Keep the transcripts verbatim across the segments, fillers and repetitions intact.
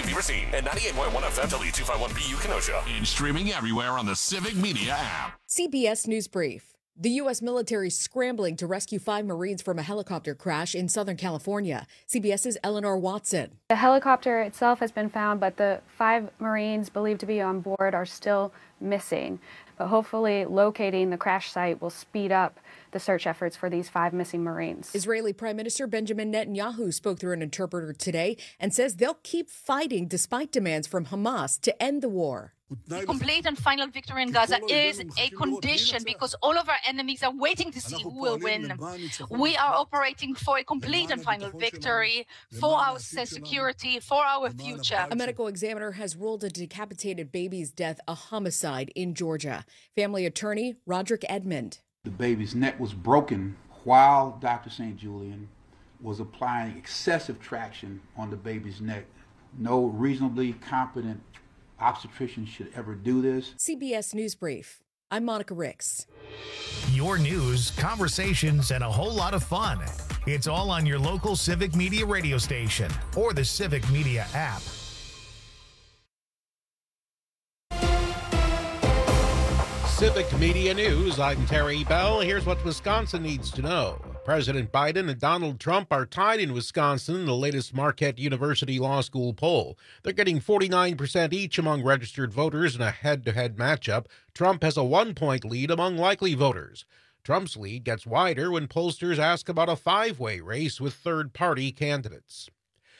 be Racine, and ninety-eight point one F M W two fifty-one B U Kenosha. And streaming everywhere on the Civic Media app. C B S News Brief. The U S military is scrambling to rescue five Marines from a helicopter crash in Southern California. CBS's Eleanor Watson. The helicopter itself has been found, but the five Marines believed to be on board are still missing. But hopefully locating the crash site will speed up the search efforts for these five missing Marines. Israeli Prime Minister Benjamin Netanyahu spoke through an interpreter today and says they'll keep fighting despite demands from Hamas to end the war. The complete and final victory in Gaza is a condition because all of our enemies are waiting to see who will win. We are operating for a complete and final victory, for our security, for our future. A medical examiner has ruled a decapitated baby's death a homicide in Georgia. Family attorney Roderick Edmond. The baby's neck was broken while Doctor Saint Julian was applying excessive traction on the baby's neck. No reasonably competent obstetrician should ever do this. C B S News Brief. I'm Monica Ricks. Your news, conversations, and a whole lot of fun. It's all on your local Civic Media radio station or the Civic Media app. Civic Media News, I'm Terry Bell. Here's what Wisconsin needs to know. President Biden and Donald Trump are tied in Wisconsin in the latest Marquette University Law School poll. They're getting forty-nine percent each among registered voters in a head-to-head matchup. Trump has a one-point lead among likely voters. Trump's lead gets wider when pollsters ask about a five-way race with third-party candidates.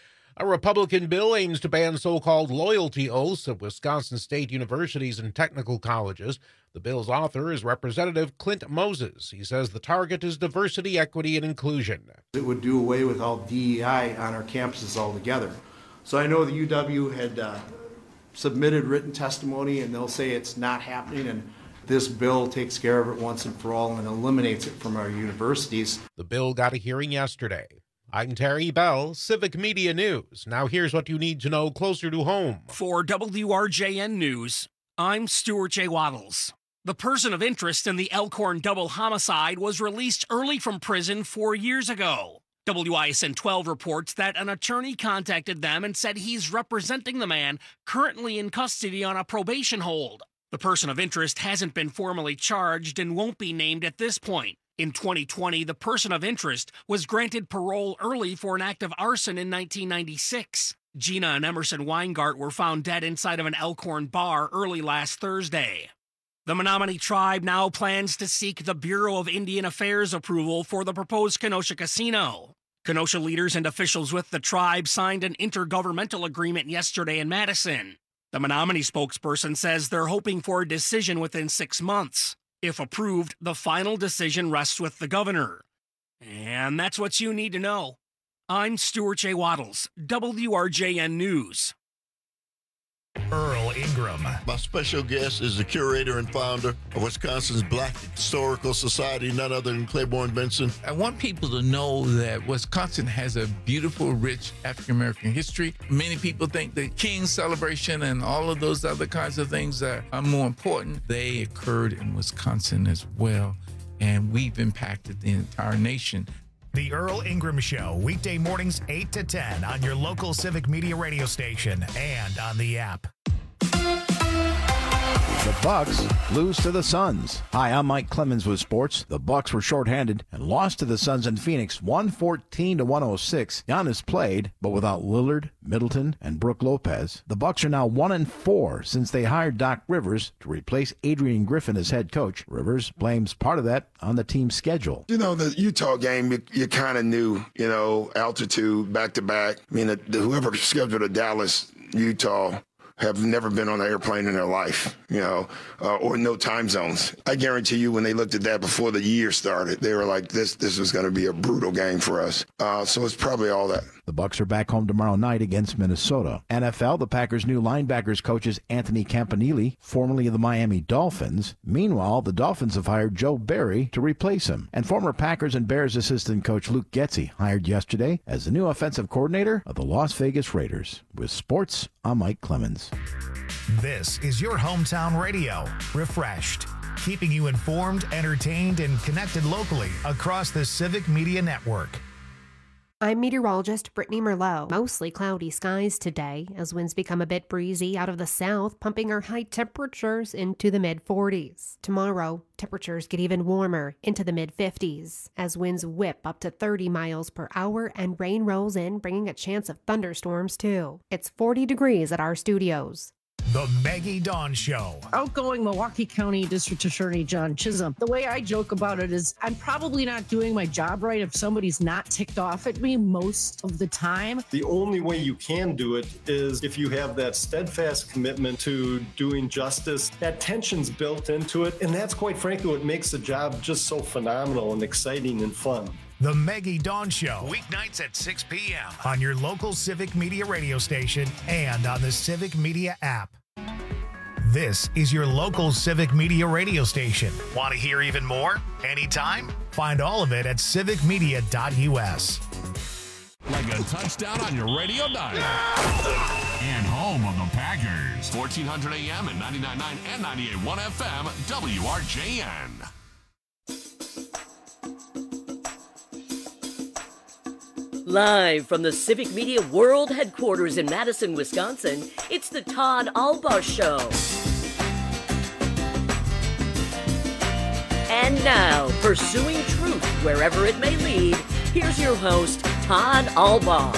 A Republican bill aims to ban so-called loyalty oaths at Wisconsin state universities and technical colleges. The bill's author is Representative Clint Moses. He says the target is diversity, equity, and inclusion. It would do away with all D E I on our campuses altogether. So I know the U W had uh, submitted written testimony, and they'll say it's not happening, and this bill takes care of it once and for all and eliminates it from our universities. The bill got a hearing yesterday. I'm Terry Bell, Civic Media News. Now here's what you need to know closer to home. For W R J N News, I'm Stuart J. Waddles. The person of interest in the Elkhorn double homicide was released early from prison four years ago. W I S N twelve reports that an attorney contacted them and said he's representing the man currently in custody on a probation hold. The person of interest hasn't been formally charged and won't be named at this point. In twenty twenty, the person of interest was granted parole early for an act of arson in nineteen ninety-six. Gina and Emerson Weingart were found dead inside of an Elkhorn bar early last Thursday. The Menominee Tribe now plans to seek the Bureau of Indian Affairs approval for the proposed Kenosha Casino. Kenosha leaders and officials with the tribe signed an intergovernmental agreement yesterday in Madison. The Menominee spokesperson says they're hoping for a decision within six months. If approved, the final decision rests with the governor. And that's what you need to know. I'm Stuart J. Waddles, W R J N News. Earl Ingram. My special guest is the curator and founder of Wisconsin's Black Historical Society, none other than Claiborne Benson. I want people to know that Wisconsin has a beautiful, rich African-American history. Many people think the King's celebration and all of those other kinds of things are, are more important. They occurred in Wisconsin as well, and we've impacted the entire nation. The Earl Ingram Show, weekday mornings eight to ten on your local Civic Media radio station and on the app. The Bucks lose to the Suns. Hi, I'm Mike Clemens with sports. The Bucks were shorthanded and lost to the Suns in Phoenix one fourteen to one oh six. Giannis played, but without Lillard, Middleton, and Brook Lopez. The Bucks are now one and four since they hired Doc Rivers to replace Adrian Griffin as head coach. Rivers blames part of that on the team's schedule. You know, the Utah game, you, you kind of knew, you know, altitude, back-to-back. I mean, the, the, whoever scheduled a Dallas, Utah, have never been on an airplane in their life, you know, uh, or no time zones. I guarantee you when they looked at that before the year started, they were like, this this is going to be a brutal game for us. Uh, so it's probably all that. The Bucks are back home tomorrow night against Minnesota. N F L, the Packers' new linebackers coach is Anthony Campanile, formerly of the Miami Dolphins. Meanwhile, the Dolphins have hired Joe Barry to replace him. And former Packers and Bears assistant coach Luke Getsy hired yesterday as the new offensive coordinator of the Las Vegas Raiders. With sports, I'm Mike Clemens. This is your hometown radio, refreshed, keeping you informed, entertained, and connected locally across the Civic Media Network. I'm meteorologist Brittany Merlot. Mostly cloudy skies today as winds become a bit breezy out of the south, pumping our high temperatures into the mid forties. Tomorrow, temperatures get even warmer into the mid fifties as winds whip up to thirty miles per hour and rain rolls in, bringing a chance of thunderstorms too. It's forty degrees at our studios. The Maggie Dawn Show. Outgoing Milwaukee County District Attorney John Chisholm. The way I joke about it is I'm probably not doing my job right if somebody's not ticked off at me most of the time. The only way you can do it is if you have that steadfast commitment to doing justice. That tension's built into it, and that's quite frankly what makes the job just so phenomenal and exciting and fun. The Maggie Dawn Show, weeknights at six p.m. on your local Civic Media radio station and on the Civic Media app. This is your local Civic Media radio station. Want to hear even more? Anytime? Find all of it at civic media dot u s. Like a touchdown on your radio dial. And home of the Packers. fourteen hundred A M and ninety-nine point nine and ninety-eight point one F M, W R J N. Live from the Civic Media World Headquarters in Madison, Wisconsin, it's the Todd Albaugh Show. And now, pursuing truth wherever it may lead, here's your host, Todd Albaugh.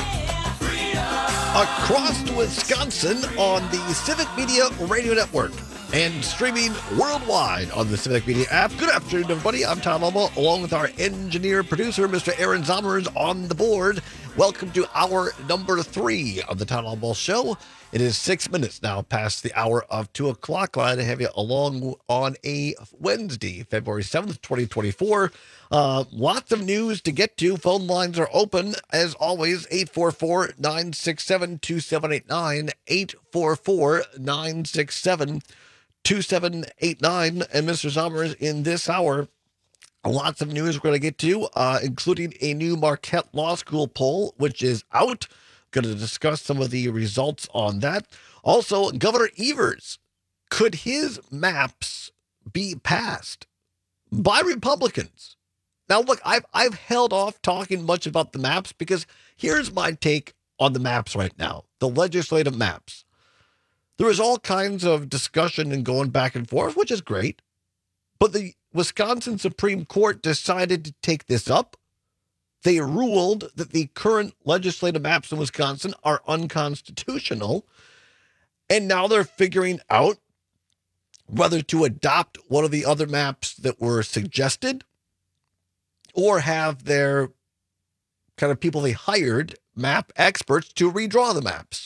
Across Wisconsin on the Civic Media Radio Network and streaming worldwide on the Civic Media app. Good afternoon, everybody. I'm Tom Albaugh, along with our engineer producer, Mister Aaron Zommers, on the board. Welcome to hour number three of the Tom Albaugh Show. It is six minutes now past the hour of two o'clock. Glad to have you along on a Wednesday, February seventh, twenty twenty-four. Uh, lots of news to get to. Phone lines are open, as always, eight four four, nine six seven, two seven eight nine, eight four four, nine six seven, two seven eight nine. And Mister Zommers, in this hour, lots of news we're going to get to, uh, including a new Marquette Law School poll, which is out. Going to discuss some of the results on that. Also, Governor Evers, could his maps be passed by Republicans? Now, look, I've, I've held off talking much about the maps because here's my take on the maps right now, the legislative maps. There is all kinds of discussion and going back and forth, which is great. But the Wisconsin Supreme Court decided to take this up. They ruled that the current legislative maps in Wisconsin are unconstitutional. And now they're figuring out whether to adopt one of the other maps that were suggested or have their kind of people they hired, map experts, to redraw the maps.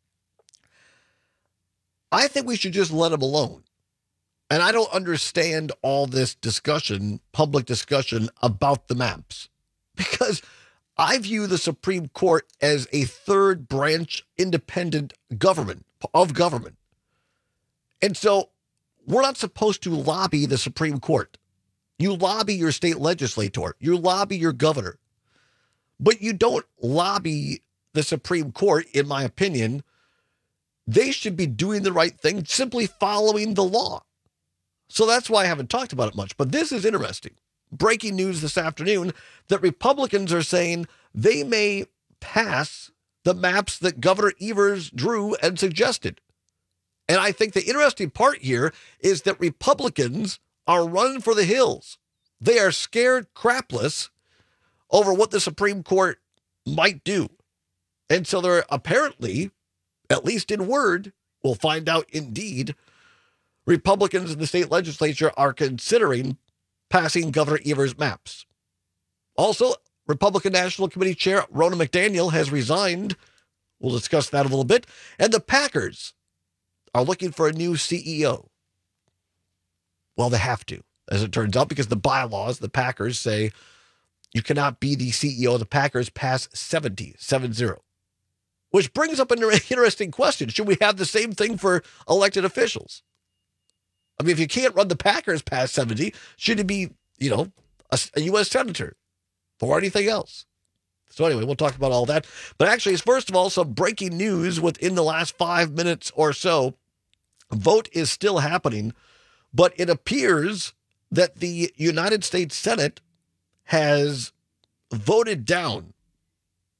I think we should just let them alone. And I don't understand all this discussion, public discussion about the maps, because I view the Supreme Court as a third branch independent government of government. And so we're not supposed to lobby the Supreme Court. You lobby your state legislator, you lobby your governor, but you don't lobby the Supreme Court, in my opinion. They should be doing the right thing, simply following the law. So that's why I haven't talked about it much. But this is interesting. Breaking news this afternoon that Republicans are saying they may pass the maps that Governor Evers drew and suggested. And I think the interesting part here is that Republicans are running for the hills. They are scared crapless over what the Supreme Court might do. And so they're apparently, at least in word, we'll find out indeed, Republicans in the state legislature are considering passing Governor Evers' maps. Also, Republican National Committee Chair Ronna McDaniel has resigned. We'll discuss that a little bit. And the Packers are looking for a new C E O. Well, they have to, as it turns out, because the bylaws, the Packers say you cannot be the C E O of the Packers past seventy, seven zero. Which brings up an interesting question. Should we have the same thing for elected officials? I mean, if you can't run the Packers past seventy, should it be, you know, a, a U S senator or anything else? So anyway, we'll talk about all that. But actually, first of all, some breaking news within the last five minutes or so. Vote is still happening, but it appears that the United States Senate has voted down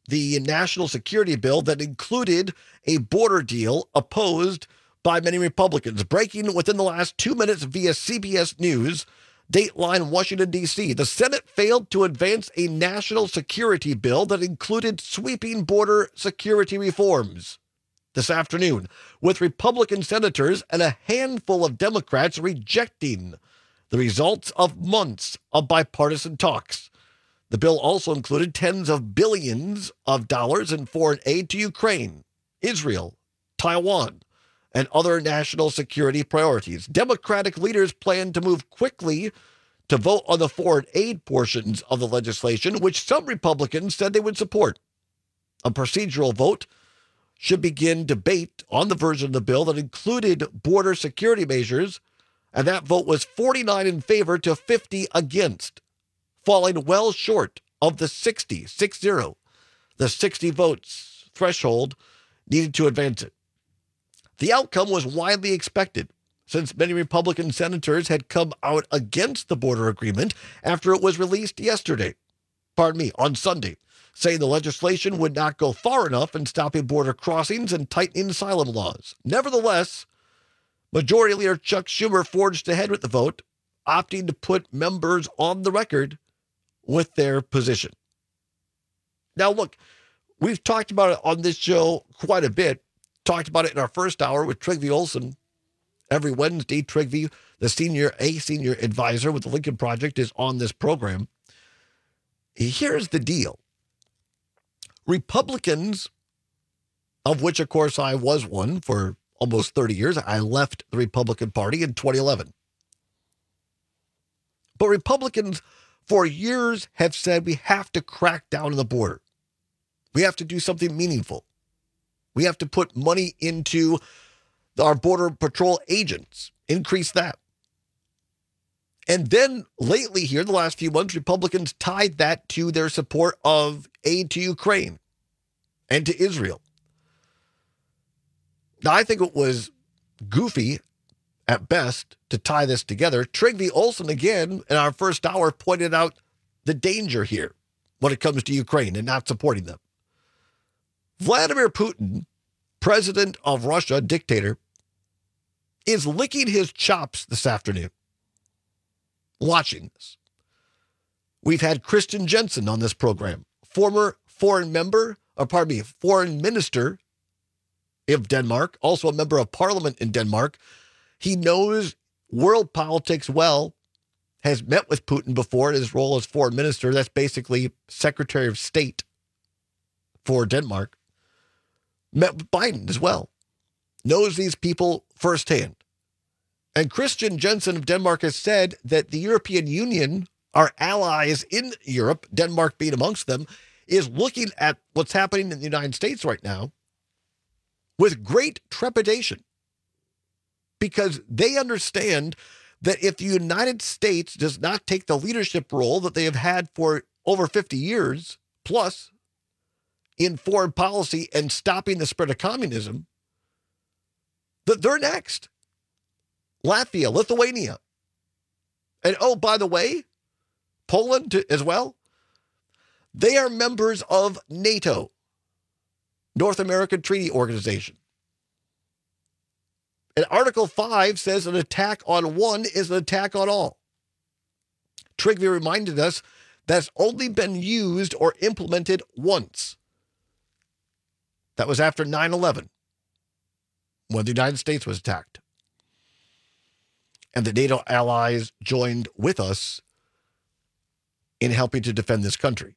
the national security bill that included a border deal opposed by many Republicans. Breaking within the last two minutes via C B S News, Dateline, Washington, D C. The Senate failed to advance a national security bill that included sweeping border security reforms this afternoon, with Republican senators and a handful of Democrats rejecting the results of months of bipartisan talks. The bill also included tens of billions of dollars in foreign aid to Ukraine, Israel, Taiwan, and other national security priorities. Democratic leaders plan to move quickly to vote on the foreign aid portions of the legislation, which some Republicans said they would support. A procedural vote should begin debate on the version of the bill that included border security measures, and that vote was forty-nine in favor to fifty against, falling well short of the sixty, six zero, the sixty votes threshold needed to advance it. The outcome was widely expected, since many Republican senators had come out against the border agreement after it was released yesterday, pardon me, on Sunday, saying the legislation would not go far enough in stopping border crossings and tightening asylum laws. Nevertheless, Majority Leader Chuck Schumer forged ahead with the vote, opting to put members on the record with their position. Now, look, we've talked about it on this show quite a bit. Talked about it in our first hour with Trygve Olson. Every Wednesday, Trygve, the senior, a senior advisor with the Lincoln Project, is on this program. Here's the deal. Republicans, of which, of course, I was one for almost thirty years. I left the Republican Party in twenty eleven. But Republicans for years have said we have to crack down on the border. We have to do something meaningful. We have to put money into our Border Patrol agents, increase that. And then lately here, the last few months, Republicans tied that to their support of aid to Ukraine and to Israel. Now, I think it was goofy at best to tie this together. Trygve Olson, again, in our first hour, pointed out the danger here when it comes to Ukraine and not supporting them. Vladimir Putin, president of Russia, dictator, is licking his chops this afternoon, watching this. We've had Christian Jensen on this program, former foreign member, or pardon me, foreign minister of Denmark, also a member of parliament in Denmark. He knows world politics well, has met with Putin before in his role as foreign minister. That's basically Secretary of State for Denmark. Met with Biden as well. Knows these people firsthand. And Christian Jensen of Denmark has said that the European Union, our allies in Europe, Denmark being amongst them, is looking at what's happening in the United States right now with great trepidation, because they understand that if the United States does not take the leadership role that they have had for over fifty years plus in foreign policy and stopping the spread of communism, that they're next. Latvia, Lithuania. And oh, by the way, Poland as well. They are members of NATO, North American Treaty Organization. And Article five says an attack on one is an attack on all. Trygve reminded us that's only been used or implemented once. That was after nine eleven, when the United States was attacked. And the NATO allies joined with us in helping to defend this country.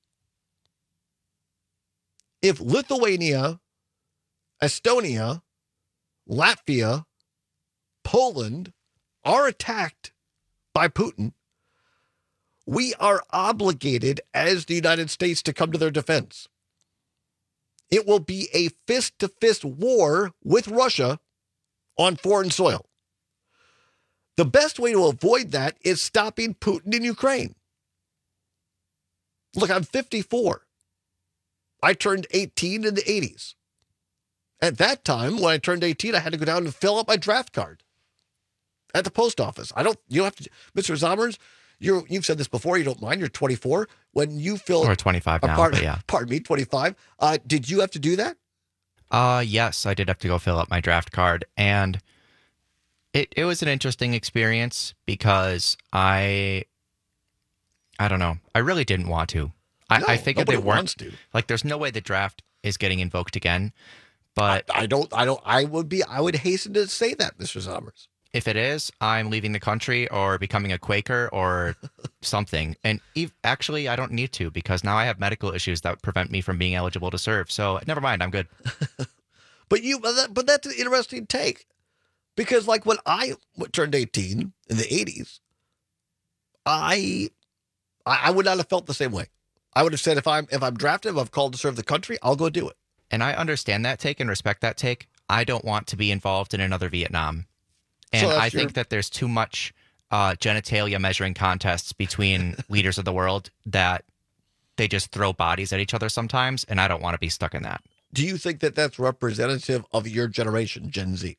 If Lithuania, Estonia, Latvia, Poland are attacked by Putin, we are obligated as the United States to come to their defense. It will be a fist-to-fist war with Russia on foreign soil. The best way to avoid that is stopping Putin in Ukraine. Look, I'm fifty-four. I turned eighteen in the eighties. At that time, when I turned eighteen, I had to go down and fill out my draft card at the post office. I don't, you don't have to, Mister Zommers, You're, you've said this before. You don't mind. You're twenty-four. When you fill or twenty-five now, pardon, but yeah. Pardon me, twenty-five. Uh, did you have to do that? Uh, yes, I did have to go fill out my draft card, and it it was an interesting experience because I I don't know. I really didn't want to. I, No, I figured nobody they weren't. wants to. Like, there's no way the draft is getting invoked again. But I, I don't. I don't. I would be. I would hasten to say that, Mister Sommers. if it is, I'm leaving the country or becoming a Quaker or something. And ev- actually, I don't need to because now I have medical issues that prevent me from being eligible to serve. So never mind, I'm good. But you. But, that, but that's an interesting take, because like when I turned eighteen in the eighties, I, I would not have felt the same way. I would have said if I'm if I'm drafted, if I'm called to serve the country, I'll go do it. And I understand that take and respect that take. I don't want to be involved in another Vietnam. And So I that's your- think that there's too much uh, genitalia measuring contests between leaders of the world that they just throw bodies at each other sometimes. And I don't want to be stuck in that. Do you think that that's representative of your generation, Gen Z?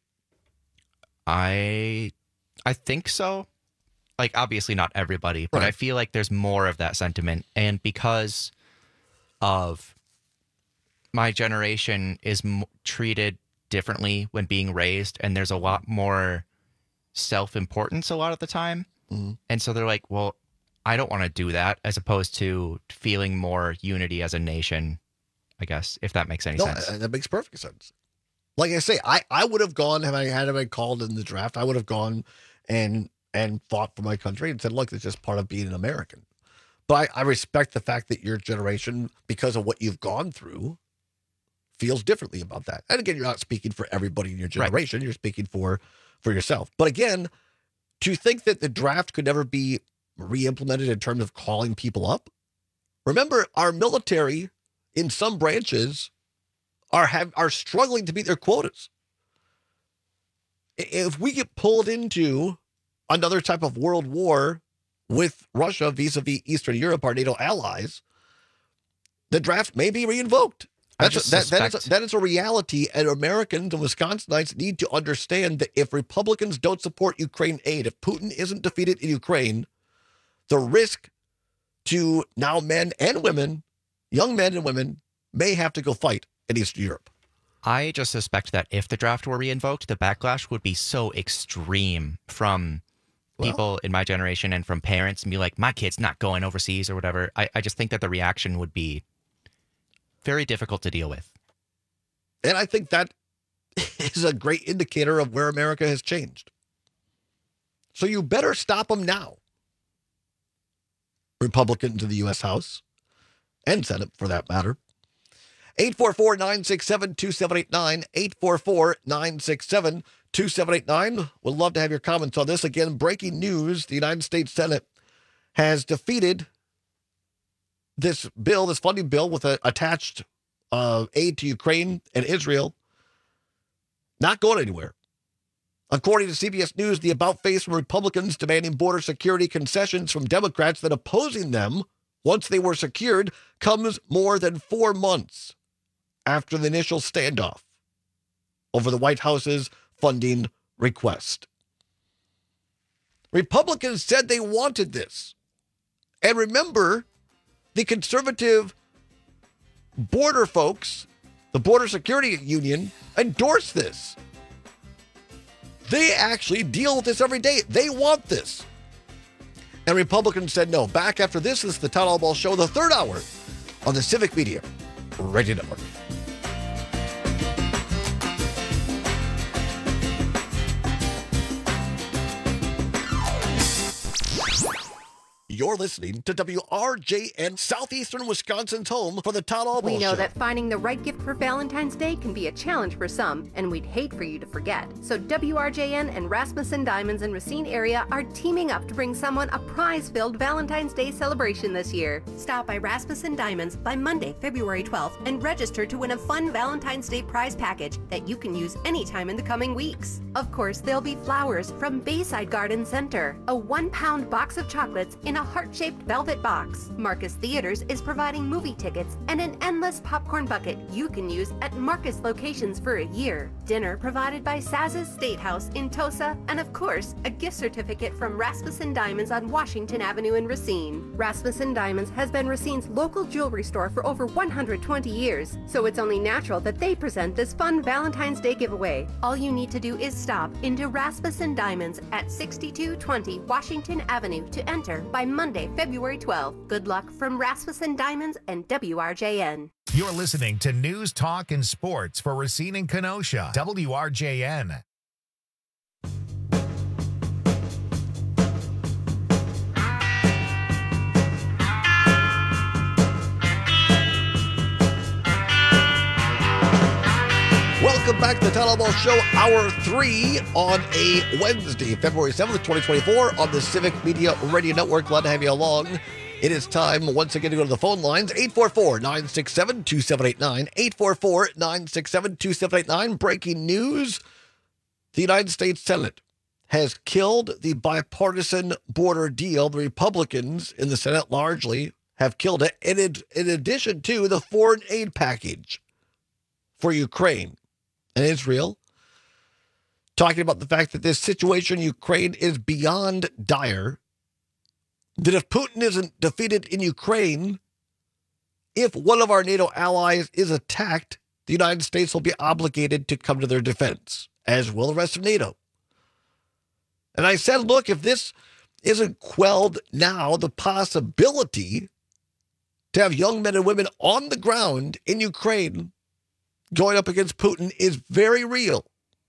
I I think so. Like, obviously not everybody, but Right. I feel like there's more of that sentiment. And because of my generation is m- treated differently when being raised, and there's a lot more self-importance a lot of the time. Mm-hmm. And so they're like, well, I don't want to do that, as opposed to feeling more unity as a nation, I guess, if that makes any No, sense. uh, that makes perfect sense. Like I say, I, I would have gone, have I had been called in the draft, I would have gone and and fought for my country and said, look, it's just part of being an American. But I, I respect the fact that your generation, because of what you've gone through, feels differently about that. And again, you're not speaking for everybody in your generation. You're speaking for, for yourself. But again, to think that the draft could never be re-implemented in terms of calling people up. Remember, our military in some branches are have are struggling to meet their quotas. If we get pulled into another type of world war with Russia vis-a-vis Eastern Europe, our NATO allies, the draft may be re-invoked. I That's just a, that, that, is suspect- a, that is a reality, and Americans and Wisconsinites need to understand that if Republicans don't support Ukraine aid, if Putin isn't defeated in Ukraine, the risk to now men and women, young men and women, may have to go fight in Eastern Europe. I just suspect that if the draft were re-invoked, the backlash would be so extreme from people in my generation and from parents and be like, my kid's not going overseas or whatever. I, I just think that the reaction would be very difficult to deal with. And I think that is a great indicator of where America has changed. So you better stop them now. Republicans in the U S House and Senate, for that matter. eight four four, nine six seven, two seven eight nine, eight four four, nine six seven, two seven eight nine. Would love to have your comments on this. Again, breaking news, the United States Senate has defeated this bill, this funding bill with a attached uh, aid to Ukraine and Israel, not going anywhere. According to C B S News, the about face from Republicans demanding border security concessions from Democrats that opposing them once they were secured comes more than four months after the initial standoff over the White House's funding request. Republicans said they wanted this. And remember, the conservative border folks, the Border Security Union, endorsed this. They actually deal with this every day. They want this. And Republicans said no. Back after this is the Todd Albaugh Show, the third hour on the Civic Media Radio Network. You're listening to W R J N, Southeastern Wisconsin's home for the Todd Albaugh Show. We know that finding the right gift for Valentine's Day can be a challenge for some, and we'd hate for you to forget. So W R J N and Rasmussen Diamonds in Racine area are teaming up to bring someone a prize-filled Valentine's Day celebration this year. Stop by Rasmussen Diamonds by Monday, February twelfth, and register to win a fun Valentine's Day prize package that you can use anytime in the coming weeks. Of course, there'll be flowers from Bayside Garden Center, a one-pound box of chocolates in a heart-shaped velvet box. Marcus Theaters is providing movie tickets and an endless popcorn bucket you can use at Marcus locations for a year. Dinner provided by Saz's Statehouse in Tosa, and of course, a gift certificate from Rasmussen Diamonds on Washington Avenue in Racine. Rasmussen Diamonds has been Racine's local jewelry store for over one hundred twenty years, so it's only natural that they present this fun Valentine's Day giveaway. All you need to do is stop into Rasmussen Diamonds at sixty-two twenty Washington Avenue to enter by Monday, February twelfth. Good luck from Rasmussen Diamonds and W R J N. You're listening to News, Talk, and Sports for Racine and Kenosha, W R J N. Welcome back to the Town Hall Ball Show, Hour three on a Wednesday, February seventh, twenty twenty-four on the Civic Media Radio Network. Glad to have you along. It is time once again to go to the phone lines, eight four four, nine six seven, two seven eight nine, eight four four, nine six seven, two seven eight nine. Breaking news, the United States Senate has killed the bipartisan border deal. The Republicans in the Senate largely have killed it, in, in addition to the foreign aid package for Ukraine and Israel, talking about the fact that this situation in Ukraine is beyond dire, that if Putin isn't defeated in Ukraine, if one of our NATO allies is attacked, the United States will be obligated to come to their defense, as will the rest of NATO. And I said, look, if this isn't quelled now, the possibility to have young men and women on the ground in Ukraine going up against Putin is very real.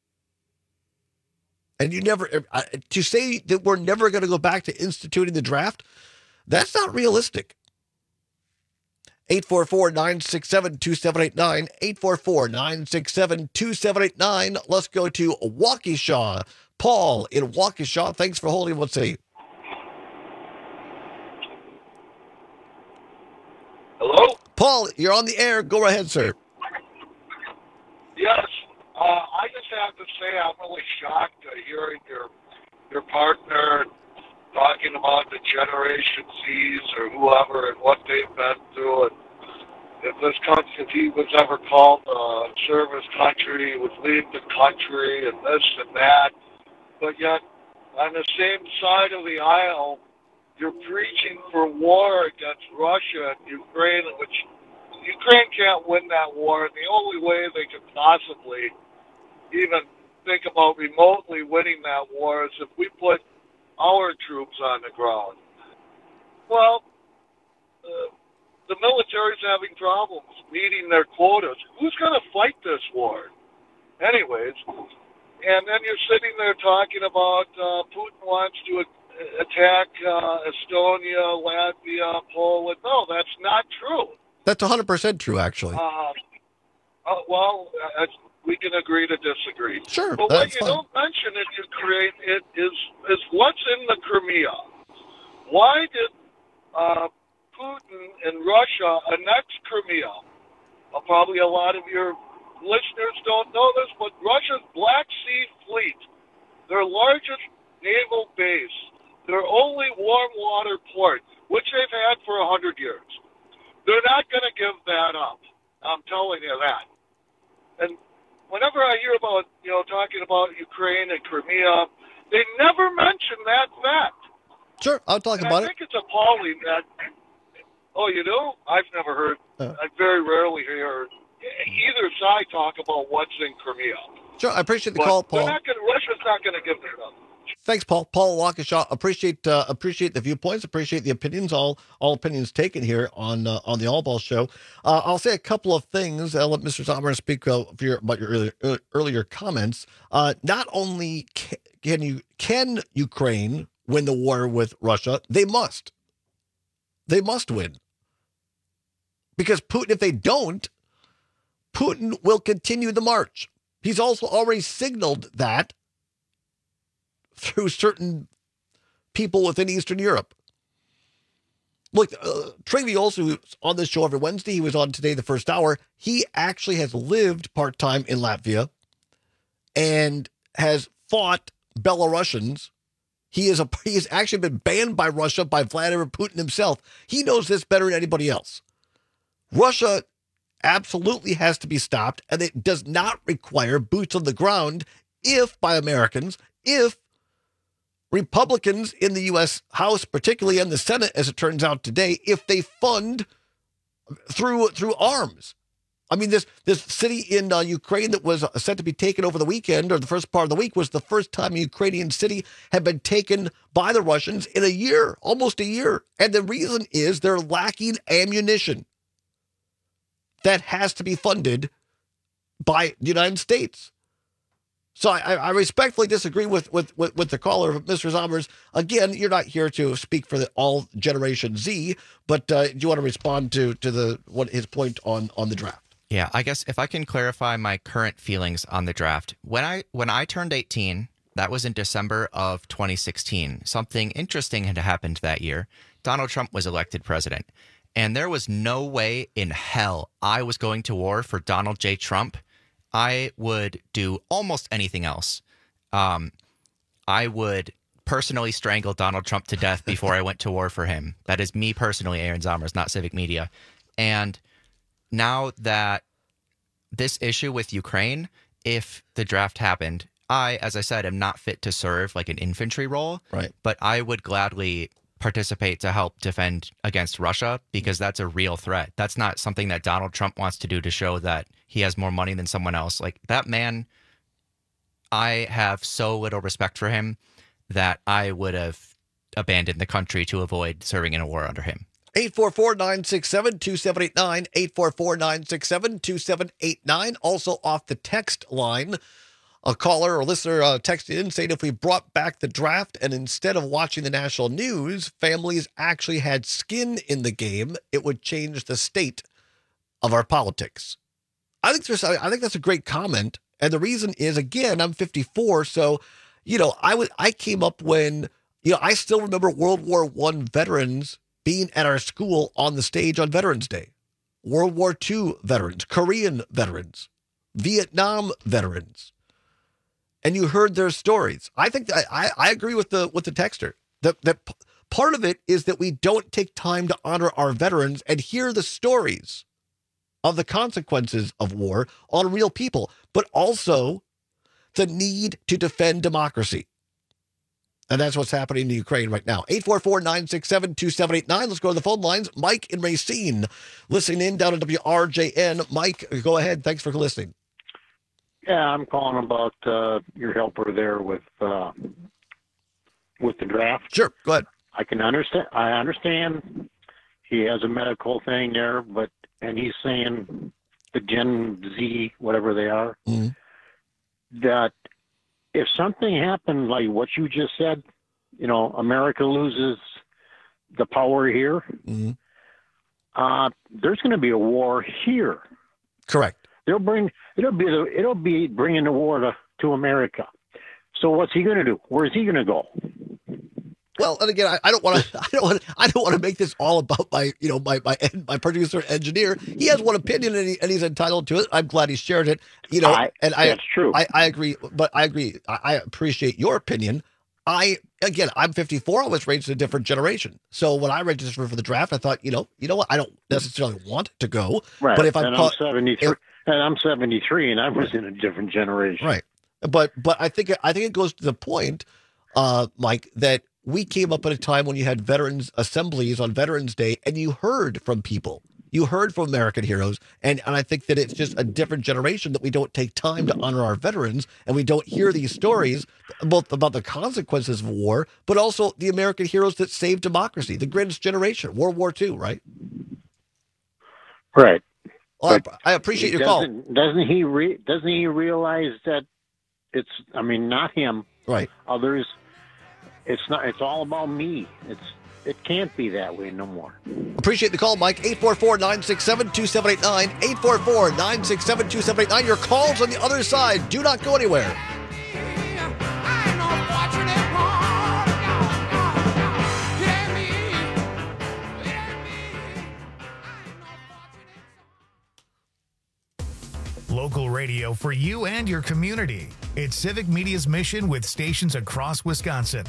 And you never, to say that we're never going to go back to instituting the draft, that's not realistic. eight four four, nine six seven, two seven eight nine, eight four four, nine six seven, two seven eight nine. Let's go to Waukesha. Paul in Waukesha, thanks for holding. What say? Hello? Paul, you're on the air. Go ahead, sir. Yes, uh, I just have to say I'm really shocked uh, hearing your your partner talking about the Generation Z's or whoever and what they've been through. And if this country, if he was ever called uh, serve his country, he would leave the country and this and that. But yet, on the same side of the aisle, you're preaching for war against Russia and Ukraine, which Ukraine can't win that war, and the only way they could possibly even think about remotely winning that war is if we put our troops on the ground. Well, uh, the military's having problems meeting their quotas. Who's going to fight this war? Anyways, and then you're sitting there talking about uh, Putin wants to a- attack uh, Estonia, Latvia, Poland. No, that's not true. That's one hundred percent true, actually. Uh, uh, well, uh, we can agree to disagree. Sure, but what that's you fine. don't mention in Ukraine it is is what's in the Crimea. Why did uh, Putin and Russia annex Crimea? Well, probably a lot of your listeners don't know this, but Russia's Black Sea Fleet, their largest naval base, their only warm water port, which they've had for a hundred years. They're not going to give that up. I'm telling you that. And whenever I hear about, you know, talking about Ukraine and Crimea, they never mention that fact. Sure, I'll talk and about I think it's appalling that, oh, you do? I've never heard, Uh. I very rarely hear either side talk about what's in Crimea. it. Sure, I appreciate the But call, they're Paul. not gonna, Russia's not going to give that up. Thanks, Paul. Paul Waukesha. Appreciate uh, appreciate the viewpoints. Appreciate the opinions. All all opinions taken here on uh, on the All Ball Show. Uh, I'll say a couple of things. I'll let Mister Sommer speak uh, for your, about your earlier, earlier comments. Uh, not only can you can Ukraine win the war with Russia, they must. They must win. Because Putin, if they don't, Putin will continue the march. He's also already signaled that through certain people within Eastern Europe. Look, uh, Trey also who's on this show every Wednesday. He was on today, the first hour. He actually has lived part-time in Latvia and has fought Belarusians He is a he has actually been banned by Russia by Vladimir Putin himself. He knows this better than anybody else. Russia absolutely has to be stopped, and it does not require boots on the ground if by Americans, if Republicans in the U S House, particularly in the Senate, as it turns out today, if they fund through through arms. I mean, this this city in uh, Ukraine that was set to be taken over the weekend, or the first part of the week, was the first time a Ukrainian city had been taken by the Russians in a year, almost a year. And the reason is they're lacking ammunition that has to be funded by the United States. So I, I respectfully disagree with, with, with, with the caller, Mister Zommers. Again, you're not here to speak for the all Generation Z, but uh, do you want to respond to to the what his point on on the draft? Yeah, I guess if I can clarify my current feelings on the draft. When I when I turned eighteen, that was in December of twenty sixteen. Something interesting had happened that year. Donald Trump was elected president, and there was no way in hell I was going to war for Donald J. Trump. I would do almost anything else. Um, I would personally strangle Donald Trump to death before I went to war for him. That is me personally, Aaron Zommers, not Civic Media. And now that this issue with Ukraine, if the draft happened, I, as I said, am not fit to serve like an infantry role. Right. But I would gladly participate to help defend against Russia because that's a real threat. That's not something that Donald Trump wants to do to show that he has more money than someone else. Like that man, I have so little respect for him that I would have abandoned the country to avoid serving in a war under him. eight four four, nine six seven, two seven eight nine, eight four four, nine six seven, two seven eight nine. Also off the text line, a caller or listener uh, texted in saying if we brought back the draft and instead of watching the national news, families actually had skin in the game, it would change the state of our politics. I think there's, I think that's a great comment. And the reason is, again, I'm fifty-four. So, you know, I would, I came up when, you know, I still remember World War One veterans being at our school on the stage on Veterans Day. World War Two veterans, Korean veterans, Vietnam veterans. And you heard their stories. I think that I, I agree with the with the texter. That that p- part of it is that we don't take time to honor our veterans and hear the stories of the consequences of war on real people, but also the need to defend democracy. And that's what's happening in Ukraine right now. eight four four, nine six seven, two seven eight nine. Let's go to the phone lines. Mike in Racine, listening in down at W R J N. Mike, go ahead. Thanks for listening. Yeah, I'm calling about uh, your helper there with uh, with the draft. Sure, go ahead. I can understand. I understand he has a medical thing there, but and he's saying the Gen Z, whatever they are, mm-hmm. that if something happened like what you just said, you know, America loses the power here. Mm-hmm. Uh, there's going to be a war here. Correct. They'll bring it'll be the, it'll be bringing the war to, to America. So what's he going to do? Where is he going to go? Well, and again, I, I don't want to I don't want I don't want to make this all about my you know my my my producer engineer. He has one opinion and, he, and he's entitled to it. I'm glad he shared it. You know, I, and I that's true. I, I agree, but I agree. I, I appreciate your opinion. I again, I'm fifty-four. I was raised in a different generation. So when I registered for the draft, I thought, you know, you know what? I don't necessarily want to go, right. But if I'm, and caught, I'm seventy-three, if, and I'm seventy-three, and I was in a different generation, right? But but I think I think it goes to the point, uh, Mike, that we came up at a time when you had veterans assemblies on Veterans Day, and you heard from people. You heard from American heroes, and, and I think that it's just a different generation that we don't take time to honor our veterans, and we don't hear these stories both about the consequences of war, but also the American heroes that saved democracy, the greatest generation, World War Two, right? Right. Well, I, I appreciate your call. Doesn't he? Re, doesn't he realize that it's? I mean, not him. Right. Others. It's not. It's all about me. It's. It can't be that way no more. Appreciate the call, Mike. eight four four, nine six seven, two seven eight nine. eight four four, nine six seven, two seven eight nine. Your calls on the other side. Do not go anywhere. Local radio for you and your community. It's Civic Media's mission with stations across Wisconsin.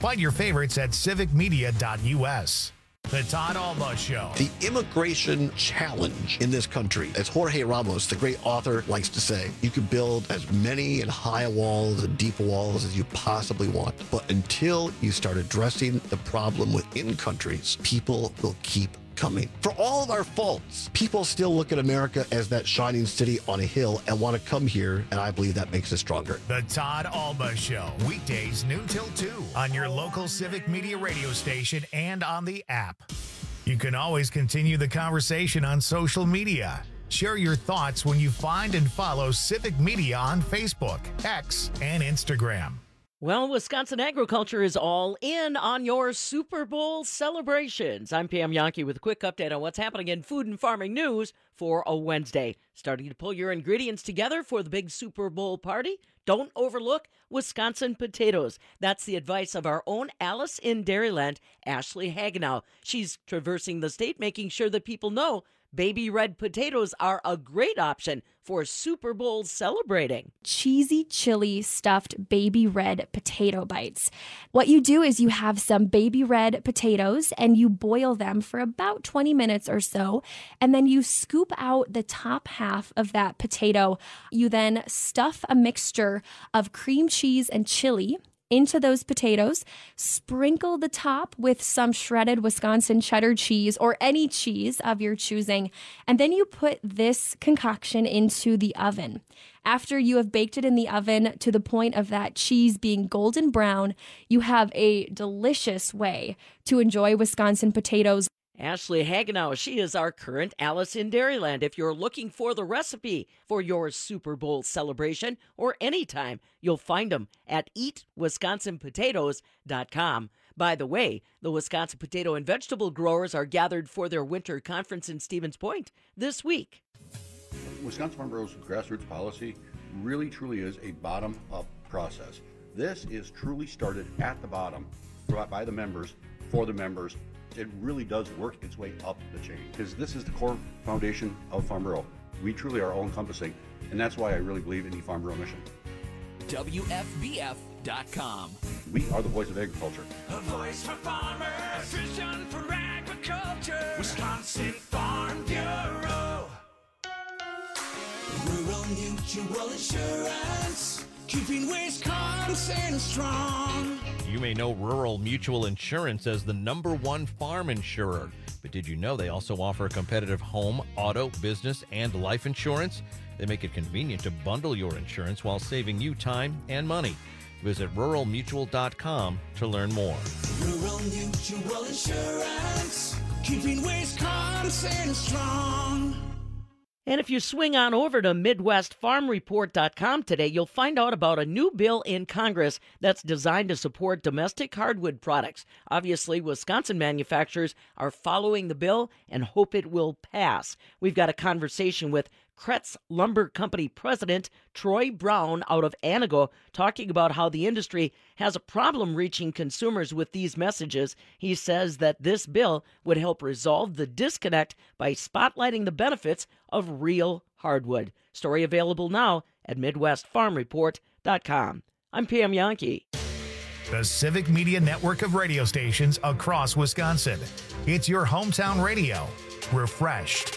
Find your favorites at civic media dot u s. The Todd Alba Show. The immigration challenge in this country, as Jorge Ramos, the great author, likes to say, you can build as many and high walls and deep walls as you possibly want. But until you start addressing the problem within countries, people will keep coming. For all of our faults, people still look at America as that shining city on a hill and want to come here, and I believe that makes us stronger. The Todd Alba Show, weekdays noon till two on your local Civic Media radio station and on the app. You can always continue the conversation on social media. Share your thoughts when you find and follow Civic Media on Facebook, X, and Instagram. Well, Wisconsin agriculture is all in on your Super Bowl celebrations. I'm Pam Yankee with a quick update on what's happening in food and farming news for a Wednesday. Starting to pull your ingredients together for the big Super Bowl party? Don't overlook Wisconsin potatoes. That's the advice of our own Alice in Dairyland, Ashley Hagenow. She's traversing the state, making sure that people know baby red potatoes are a great option for Super Bowl celebrating. Cheesy chili stuffed baby red potato bites. What you do is you have some baby red potatoes and you boil them for about twenty minutes or so, and then you scoop out the top half of that potato. You then stuff a mixture of cream cheese and chili into those potatoes, sprinkle the top with some shredded Wisconsin cheddar cheese or any cheese of your choosing, and then you put this concoction into the oven. After you have baked it in the oven to the point of that cheese being golden brown, you have a delicious way to enjoy Wisconsin potatoes. Ashley Hagenow, she is our current Alice in Dairyland. If you're looking for the recipe for your Super Bowl celebration or anytime, you'll find them at eat wisconsin potatoes dot com. By the way, the Wisconsin potato and vegetable growers are gathered for their winter conference in Stevens Point this week. Wisconsin Farm Bureau's grassroots policy really truly is a bottom-up process. This is truly started at the bottom by the members, for the members. It really does work its way up the chain because this is the core foundation of Farm Bureau. We truly are all-encompassing, and that's why I really believe in the Farm Bureau mission. W F B F dot com. We are the voice of agriculture. A voice for farmers, a vision for agriculture. Wisconsin Farm Bureau. Rural Mutual Insurance, keeping Wisconsin strong. You may know Rural Mutual Insurance as the number one farm insurer, but did you know they also offer competitive home, auto, business, and life insurance? They make it convenient to bundle your insurance while saving you time and money. Visit rural mutual dot com to learn more. Rural Mutual Insurance, keeping Wisconsin strong. And if you swing on over to midwest farm report dot com today, you'll find out about a new bill in Congress that's designed to support domestic hardwood products. Obviously, Wisconsin manufacturers are following the bill and hope it will pass. We've got a conversation with Kretz Lumber Company President Troy Brown out of Anago talking about how the industry has a problem reaching consumers with these messages. He says that this bill would help resolve the disconnect by spotlighting the benefits of real hardwood. Story available now at midwest farm report dot com. I'm Pam Yankee. The Civic Media network of radio stations across Wisconsin. It's your hometown radio. Refreshed.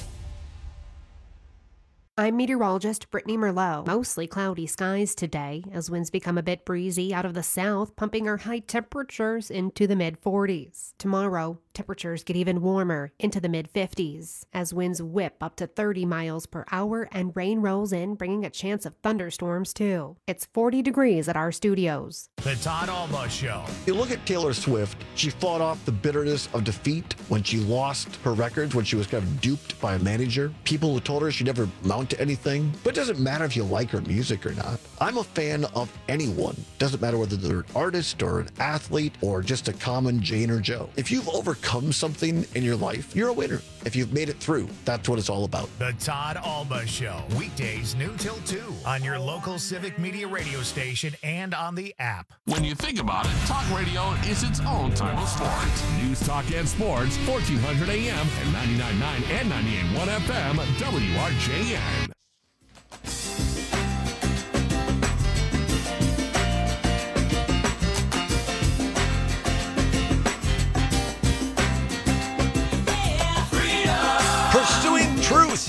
I'm meteorologist Brittany Merlot. Mostly cloudy skies today as winds become a bit breezy out of the south, pumping our high temperatures into the mid forties. Tomorrow, temperatures get even warmer into the mid fifties as winds whip up to thirty miles per hour and rain rolls in, bringing a chance of thunderstorms too. It's forty degrees at our studios. The Todd Alba Show. You look at Taylor Swift, she fought off the bitterness of defeat when she lost her records, when she was kind of duped by a manager. People who told her she never mount to anything, but it doesn't matter if you like her music or not. I'm a fan of anyone. Doesn't matter whether they're an artist or an athlete or just a common Jane or Joe. If you've overcome something in your life, you're a winner. If you've made it through, that's what it's all about. The Todd Alba Show, weekdays noon till two on your local Civic Media radio station and on the app. When you think about it, talk radio is its own type of sport. News, talk, and sports, fourteen hundred A M and ninety-nine point nine and ninety-eight point one F M, W R J N.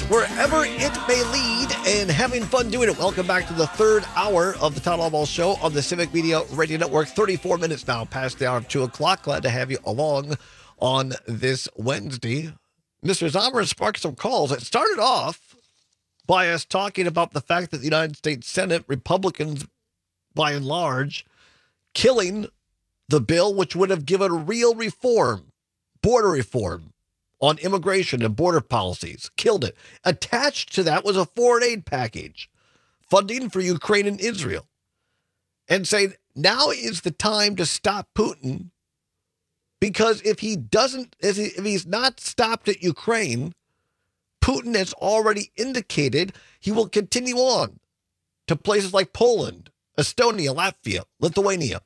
wherever it may lead, and having fun doing it. Welcome back to the third hour of the Todd Albaugh Show on the Civic Media Radio Network. thirty-four minutes now past the hour of two o'clock. Glad to have you along on this Wednesday. Mister Zomer sparked some calls. It started off by us talking about the fact that the United States Senate, Republicans, by and large, killing the bill which would have given real reform, border reform, on immigration and border policies. Killed it. Attached to that was a foreign aid package, funding for Ukraine and Israel. And saying, now is the time to stop Putin, because if he doesn't, if, he, if he's not stopped at Ukraine, Putin has already indicated he will continue on to places like Poland, Estonia, Latvia, Lithuania.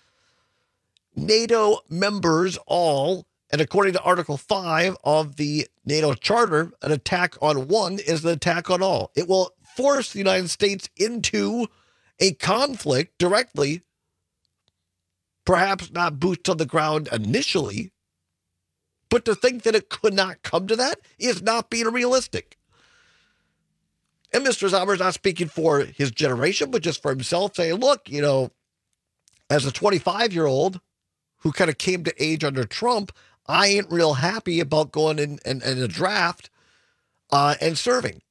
NATO members all, and according to Article five of the NATO Charter, an attack on one is an attack on all. It will force the United States into a conflict directly, perhaps not boots on the ground initially, but to think that it could not come to that is not being realistic. And Mister Zomer is not speaking for his generation, but just for himself, saying, look, you know, as a twenty-five-year-old who kind of came to age under Trump, I ain't real happy about going in, in, in a draft uh, and serving.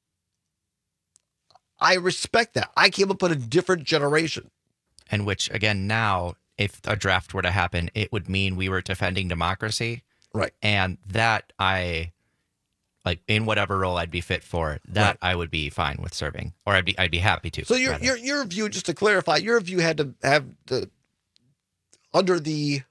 I respect that. I came up in a different generation. And which, again, now, if a draft were to happen, it would mean we were defending democracy. Right. And that I, like, in whatever role I'd be fit for, that Right. I would be fine with serving. Or I'd be I'd be happy to. So your rather. your your view, just to clarify, your view had to have the, under the,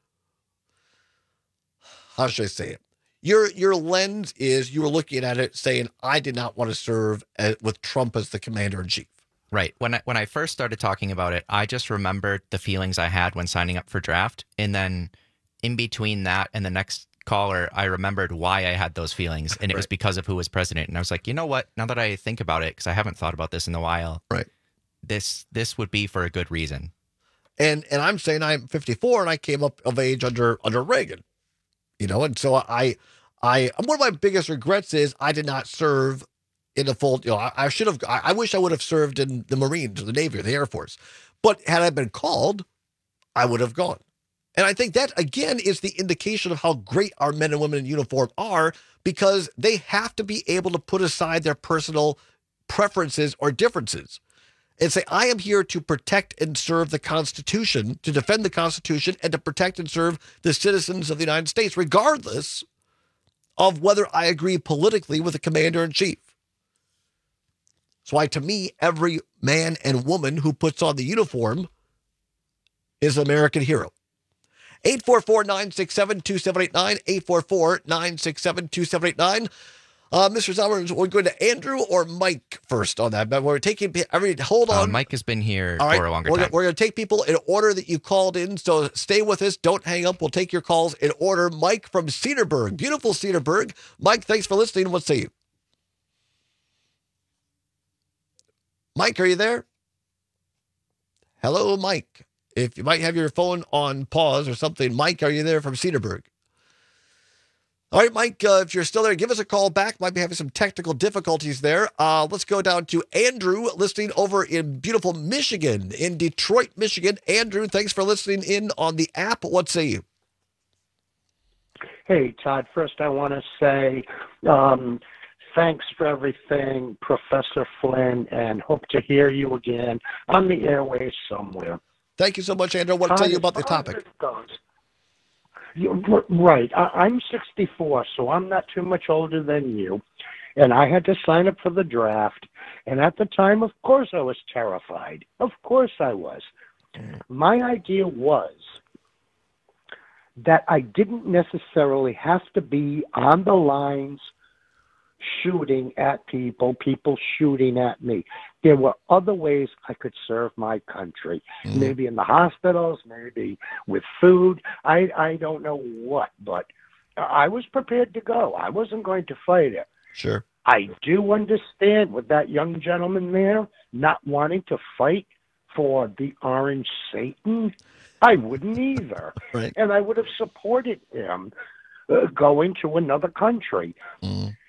how should I say it? Your your lens is you were looking at it saying, I did not want to serve as, with Trump as the commander in chief. Right. When I, when I first started talking about it, I just remembered the feelings I had when signing up for draft. And then in between that and the next caller, I remembered why I had those feelings. And it Right. was because of who was president. And I was like, you know what? Now that I think about it, because I haven't thought about this in a while. Right. This this would be for a good reason. And and I'm saying I'm fifty-four and I came up of age under under Reagan. You know, and so I, I, one of my biggest regrets is I did not serve in the full, you know, I, I should have, I, I wish I would have served in the Marines or the Navy or the Air Force. But had I been called, I would have gone. And I think that, again, is the indication of how great our men and women in uniform are, because they have to be able to put aside their personal preferences or differences and say, I am here to protect and serve the Constitution, to defend the Constitution, and to protect and serve the citizens of the United States, regardless of whether I agree politically with the commander-in-chief. That's why, to me, every man and woman who puts on the uniform is an American hero. eight four four, nine six seven, two seven eight nine, eight four four, nine six seven, two seven eight nine. Uh, Mister Zomer, we're going to Andrew or Mike first on that. But we're taking, I mean, hold on. Uh, Mike has been here All right, for a longer we're, time. We're going to take people in order that you called in. So stay with us. Don't hang up. We'll take your calls in order. Mike from Cedarburg, beautiful Cedarburg. Mike, thanks for listening. What say you? Mike, are you there? Hello, Mike. If you might have your phone on pause or something. Mike, are you there from Cedarburg? All right, Mike, uh, if you're still there, give us a call back. Might be having some technical difficulties there. Uh, let's go down to Andrew, listening over in beautiful Michigan, in Detroit, Michigan. Andrew, thanks for listening in on the app. What say you? Hey, Todd, first I want to say um, thanks for everything, Professor Flynn, and hope to hear you again on the airways somewhere. Thank you so much, Andrew. I want to tell you about the topic. You, right. I, I'm sixty-four, so I'm not too much older than you. And I had to sign up for the draft. And at the time, of course, I was terrified. Of course I was. My idea was that I didn't necessarily have to be on the lines shooting at people, people shooting at me. There were other ways I could serve my country, mm-hmm. maybe in the hospitals, maybe with food. I, I don't know what, but I was prepared to go. I wasn't going to fight it. Sure. I do understand with that young gentleman there not wanting to fight for the Orange Satan. I wouldn't either. Right. And I would have supported him uh, going to another country. Mm.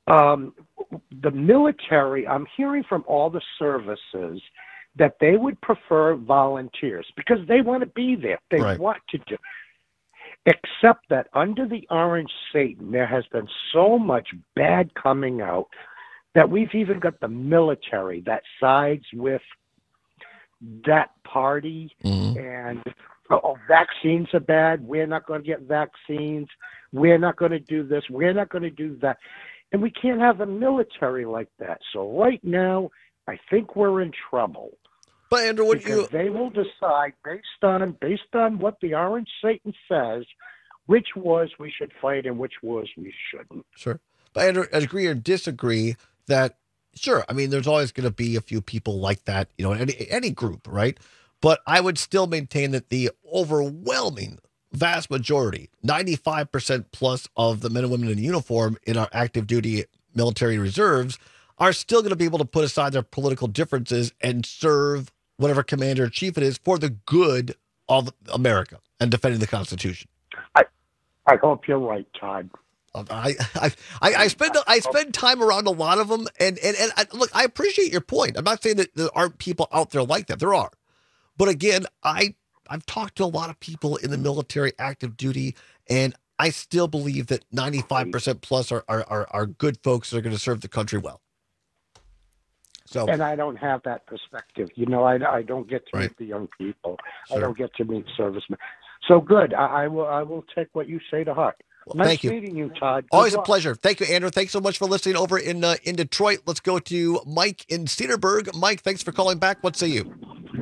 um, the military, I'm hearing from all the services that they would prefer volunteers because they want to be there. They Right. want to do. Except that under the Orange Satan, there has been so much bad coming out that we've even got the military that sides with that party. Mm-hmm. And oh, vaccines are bad. We're not going to get vaccines. We're not going to do this. We're not going to do that. And we can't have a military like that. So right now, I think we're in trouble. But Andrew, what because you they will decide based on based on what the Orange Satan says, which wars we should fight and which wars we shouldn't. Sure. But Andrew, agree or disagree that sure, I mean, there's always going to be a few people like that, you know, in any any group, right? But I would still maintain that the overwhelming vast majority, ninety-five percent plus of the men and women in uniform in our active duty military reserves are still going to be able to put aside their political differences and serve whatever commander in chief it is for the good of America and defending the Constitution. I I hope you're right, Todd. I, I I I spend I spend time around a lot of them, and and and I, look, I appreciate your point. I'm not saying that there aren't people out there like that. There are, but again, I I've talked to a lot of people in the military, active duty, and I still believe that ninety-five percent plus are are are, are good folks that are going to serve the country well. So, and I don't have that perspective. You know, I, I don't get to Right. meet the young people. Sure. I don't get to meet servicemen. So good. I, I will I will take what you say to heart. Well, nice thank you. meeting you, Todd. Good Always a luck. pleasure. Thank you, Andrew. Thanks so much for listening over in uh, in Detroit. Let's go to Mike in Cedarburg. Mike, thanks for calling back. What say you?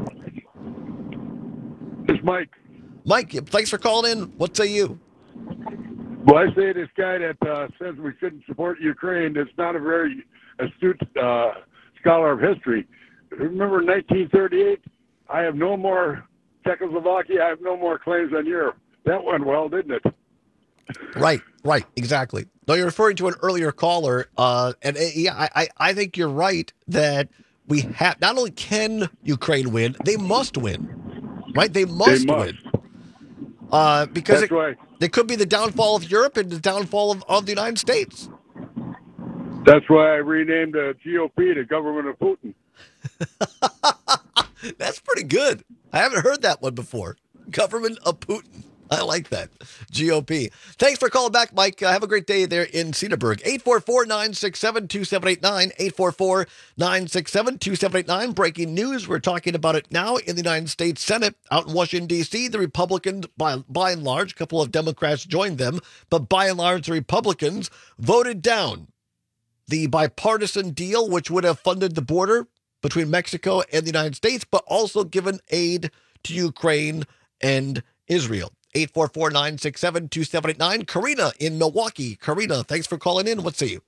It's Mike. Mike, thanks for calling in. What say you? Well, I say this guy that uh, says we shouldn't support Ukraine is not a very astute uh, scholar of history. Remember nineteen thirty-eight? I have no more Czechoslovakia. I have no more claims on Europe. That went well, didn't it? Right, right, exactly. No, you're referring to an earlier caller, uh, and uh, yeah, I, I, I think you're right that we have not only can Ukraine win, they must win, right? They must, must. win, uh, because That's it, right. it could be the downfall of Europe and the downfall of, of the United States. That's why I renamed the G O P the government of Putin. That's pretty good. I haven't heard that one before. Government of Putin. I like that. G O P. Thanks for calling back, Mike. Uh, have a great day there in Cedarburg. eight four four, nine six seven, two seven eight nine. eight four four, nine six seven, two seven eight nine. Breaking news. We're talking about it now in the United States Senate out in Washington, D C. The Republicans, by, by and large, a couple of Democrats joined them, but by and large, the Republicans voted down the bipartisan deal, which would have funded the border between Mexico and the United States, but also given aid to Ukraine and Israel. eight four four, nine six seven, two seven eight nine. Karina in Milwaukee. Karina, thanks for calling in. What say you?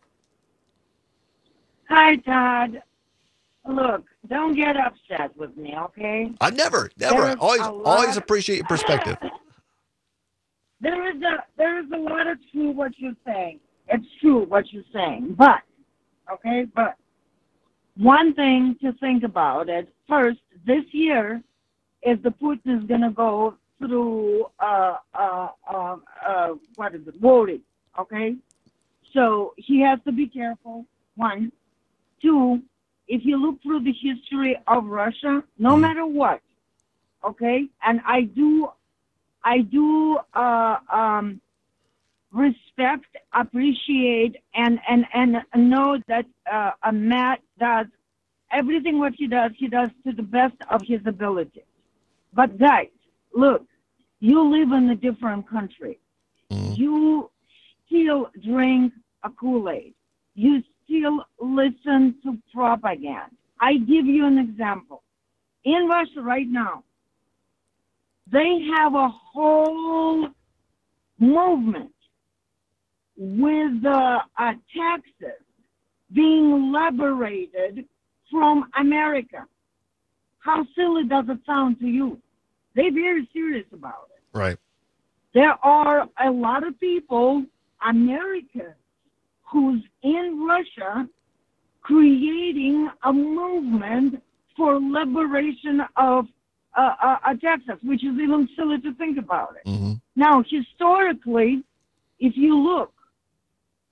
Hi, Todd. Look, don't get upset with me, okay? I never, never. I There's always, a lot- always appreciate your perspective. There is a there is a lot of true what you're saying. It's true what you're saying, but okay, but one thing to think about is first this year, if the Putin is gonna go through uh uh uh, uh what is it voting, okay? So he has to be careful. One, two. If you look through the history of Russia, no matter what, okay, and I do, I do uh, um, respect, appreciate, and and and know that uh, uh, Matt does everything what he does. He does to the best of his ability. But guys, look, you live in a different country. You still drink a Kool-Aid. You still listen to propaganda. I give you an example. In Russia right now, they have a whole movement with the uh, taxes being liberated from America. How silly does it sound to you? They're very serious about it. Right. There are a lot of people, Americans, who's in Russia creating a movement for liberation of uh, uh, uh, Texas, which is even silly to think about it. Mm-hmm. Now, historically, if you look,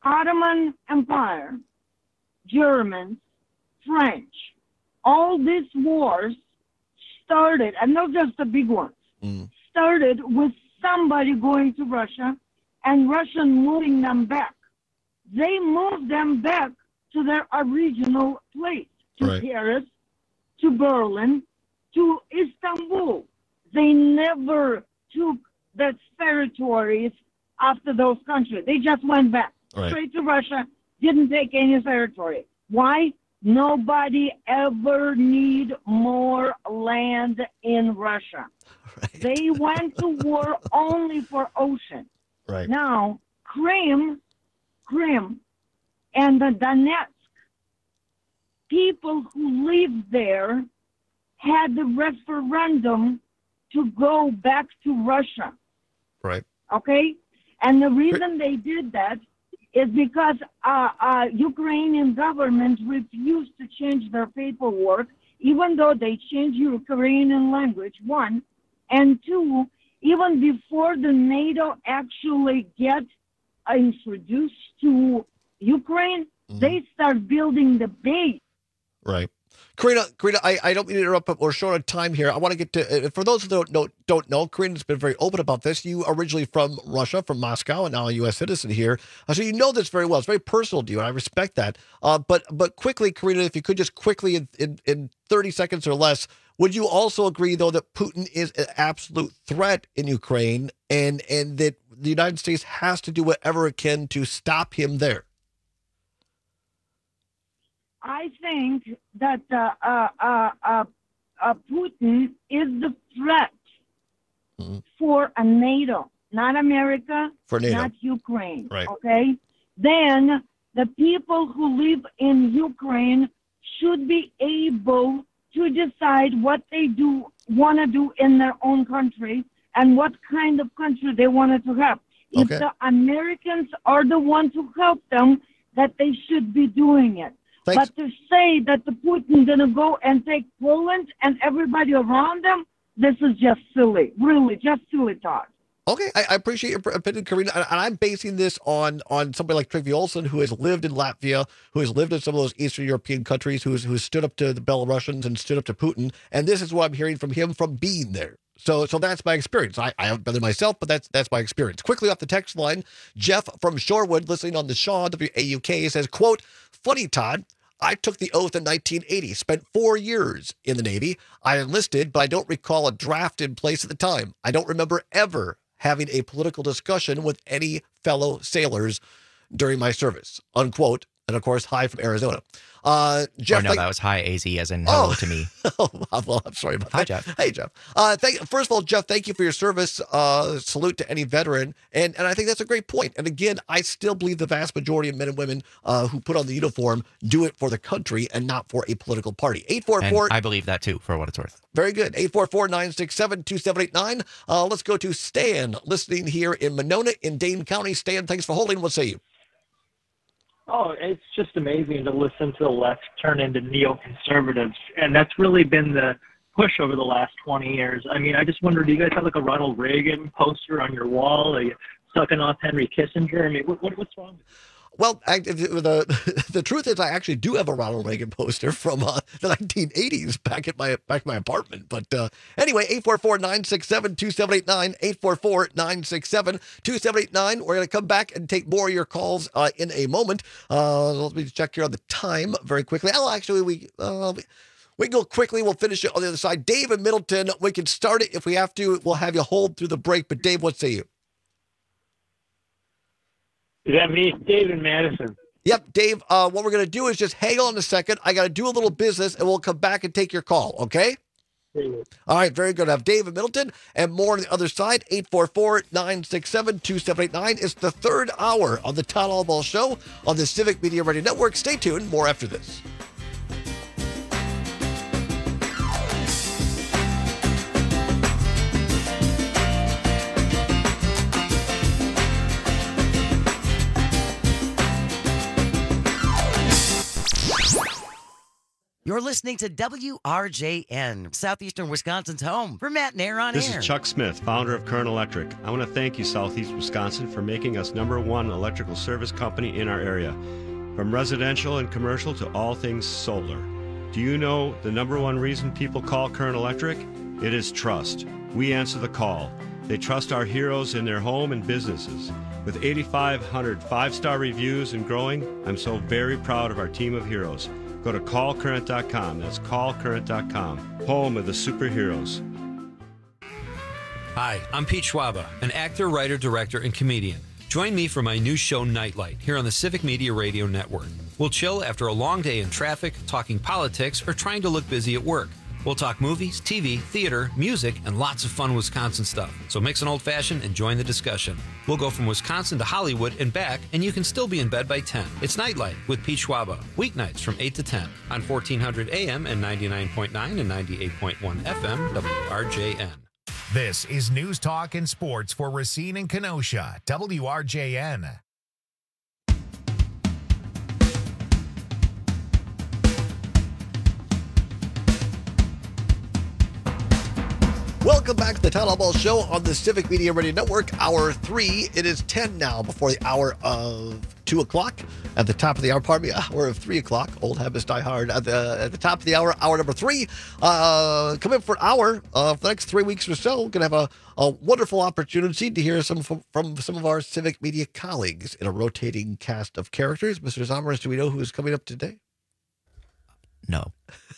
Ottoman Empire, Germans, French, all these wars started, and not just the big ones, mm. started with somebody going to Russia and Russia moving them back. They moved them back to their original place, to right. Paris, to Berlin, to Istanbul. They never took the territories after those countries. They just went back right. straight to Russia, didn't take any territory. Why? Nobody ever need more land in Russia. Right. They went to war only for ocean. Right. Now, Crimea, Crimea, and the Donetsk, people who lived there had the referendum to go back to Russia. Right. Okay? And the reason they did that is because uh, uh, Ukrainian government refused to change their paperwork, even though they changed Ukrainian language, one. And two, even before the NATO actually get uh, introduced to Ukraine, mm-hmm. they start building the base. Right. Karina, Karina, I, I don't mean to interrupt, but we're short on time here. I want to get to, uh, for those who don't know, don't know, Karina's been very open about this. You originally from Russia, from Moscow, and now a U S citizen here. Uh, so you know this very well. It's very personal to you, and I respect that. Uh, but but quickly, Karina, if you could just quickly, in, in, in thirty seconds or less, would you also agree, though, that Putin is an absolute threat in Ukraine and, and that the United States has to do whatever it can to stop him there? I think that uh, uh, uh, uh, uh, Putin is the threat mm-hmm. for a NATO, not America, for NATO. Not Ukraine. Right. Okay? Then the people who live in Ukraine should be able to decide what they do want to do in their own country and what kind of country they wanted to have. If okay. the Americans are the ones who help them, that they should be doing it. Thanks. But to say that the Putin going to go and take Poland and everybody around them, this is just silly. Really, just silly talk. Okay, I, I appreciate your opinion, Karina, and I'm basing this on on somebody like Trygve Olsen, who has lived in Latvia, who has lived in some of those Eastern European countries, who has, who has stood up to the Belarusians and stood up to Putin, and this is what I'm hearing from him from being there. So so that's my experience. I, I haven't been there myself, but that's that's my experience. Quickly off the text line, Jeff from Shorewood, listening on the Shaw, W A U K, says, quote, funny, Todd, I took the oath in nineteen eighty, spent four years in the Navy. I enlisted, but I don't recall a draft in place at the time. I don't remember ever having a political discussion with any fellow sailors during my service, unquote. And, of course, hi from Arizona. Uh, Jeff, oh, no, thank- that was hi, A Z, as in hello oh. to me. oh, well, I'm sorry about hi, that. Jeff. Hey, Jeff. Uh, thank, first of all, Jeff, thank you for your service. Uh, salute to any veteran. And and I think that's a great point. And, again, I still believe the vast majority of men and women uh, who put on the uniform do it for the country and not for a political party. eight four four And I believe that, too, for what it's worth. Very good. eight four four, nine six seven, two seven eight nine. Uh, let's go to Stan, listening here in Monona in Dane County. Stan, thanks for holding. What say you? Oh, it's just amazing to listen to the left turn into neoconservatives, and that's really been the push over the last twenty years. I mean, I just wonder, do you guys have like a Ronald Reagan poster on your wall? Are you sucking off Henry Kissinger? I mean, what, what what's wrong with you? Well, I, the the truth is, I actually do have a Ronald Reagan poster from uh, the nineteen eighties back at my back at my apartment. But uh, anyway, eight four four, nine six seven, two seven eight nine, eight four four, nine six seven, two seven eight nine. We're going to come back and take more of your calls uh, in a moment. Uh, let me check here on the time very quickly. Oh, actually, we uh, we, we can go quickly. We'll finish it on the other side. Dave in Middleton, we can start it if we have to. We'll have you hold through the break. But Dave, what say you? Is that me? Dave in Madison. Yep, Dave, uh, what we're going to do is just hang on a second. I got to do a little business, and we'll come back and take your call, okay? All right, very good. I have Dave in Middleton and more on the other side. eight four four, nine six seven, two seven eight nine. It's the third hour of the Todd Allball Show on the Civic Media Radio Network. Stay tuned. More after this. You're listening to W R J N, Southeastern Wisconsin's home for Matt Nair on This air. is Chuck Smith, founder of Current Electric. I want to thank you, Southeast Wisconsin, for making us number one electrical service company in our area. From residential and commercial to all things solar. Do you know the number one reason people call Current Electric? It is trust. We answer the call. They trust our heroes in their home and businesses. With eighty-five hundred five-star reviews and growing, I'm so very proud of our team of heroes. Go to call current dot com. That's call current dot com. Home of the superheroes. Hi, I'm Pete Schwaba, an actor, writer, director, and comedian. Join me for my new show, Nightlight, here on the Civic Media Radio Network. We'll chill after a long day in traffic, talking politics, or trying to look busy at work. We'll talk movies, T V, theater, music, and lots of fun Wisconsin stuff. So mix an old-fashioned and join the discussion. We'll go from Wisconsin to Hollywood and back, and you can still be in bed by ten. It's Nightlight with Pete Schwaba, weeknights from eight to ten on fourteen hundred A M and ninety-nine point nine and ninety-eight point one F M W R J N. This is News Talk and Sports for Racine and Kenosha, W R J N. Welcome back to the Town Hall Ball Show on the Civic Media Radio Network, hour three. It is ten now before the hour of two o'clock. At the top of the hour, pardon me, hour of three o'clock. Old habits die hard. At the, at the top of the hour, hour number three. Uh, come in for an hour uh, for the next three weeks or so. We're going to have a, a wonderful opportunity to hear some from, from some of our Civic Media colleagues in a rotating cast of characters. Mister Zomerus, do we know who is coming up today? No.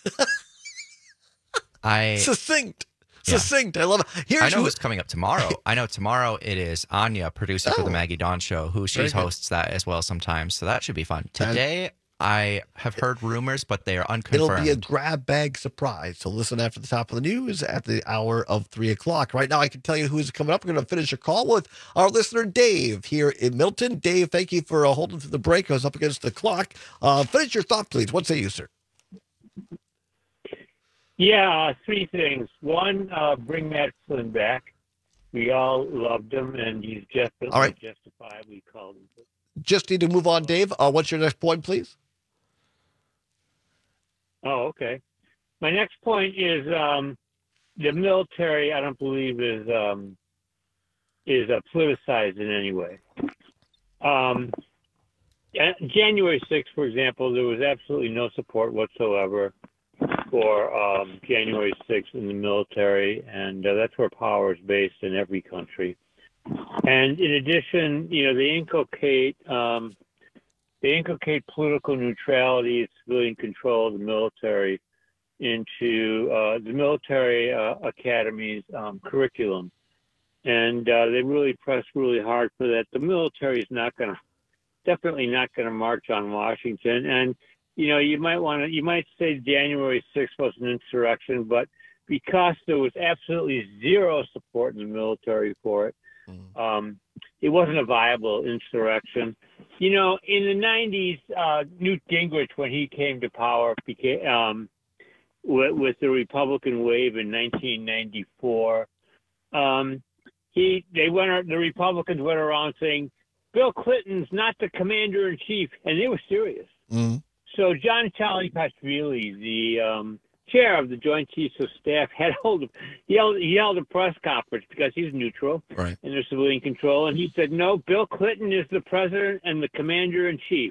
I Succinct. Yeah. Succinct. I love it. Here's I know who- who's coming up tomorrow. I know tomorrow it is Anya, producer for Oh. the Maggie Dawn Show, who she Very good. hosts that as well sometimes. So that should be fun. Today, I have heard rumors, but they are It'll unconfirmed. be a grab bag surprise. So listen after the top of the news at the hour of three o'clock. Right now, I can tell you who's coming up. We're going to finish a call with our listener, Dave, here in Milton. Dave, thank you for uh, holding through the break. I was up against the clock. Uh, finish your thought, please. What say you, sir? Yeah, uh, three things. One, uh, bring Matt Flynn back. We all loved him, and he's definitely All right. justifiably called him. Just need to move on, Dave. Uh, what's your next point, please? Oh, okay. My next point is um, the military. I don't believe is um, is uh, politicized in any way. Um, uh, January sixth, for example, there was absolutely no support whatsoever for um, January sixth in the military, and uh, that's where power is based in every country. And in addition, you know, they inculcate um, they inculcate political neutrality and civilian control of the military into uh, the military uh, academy's um, curriculum, and uh, they really press really hard for that. The military is not going to, definitely not going to march on Washington, and you know, you might want to, you might say January sixth was an insurrection, but because there was absolutely zero support in the military for it, um, it wasn't a viable insurrection. You know, in the nineties, uh, Newt Gingrich, when he came to power, became, um, with, with the Republican wave in nineteen ninety-four, um, he, they went, the Republicans went around saying, Bill Clinton's not the commander in chief, and they were serious. Mm-hmm. So John Charlie Pasquale, the um, chair of the Joint Chiefs of Staff, had hold of, he held, he held a press conference because he's neutral right. and there's civilian control, and he said, no, Bill Clinton is the president and the commander-in-chief.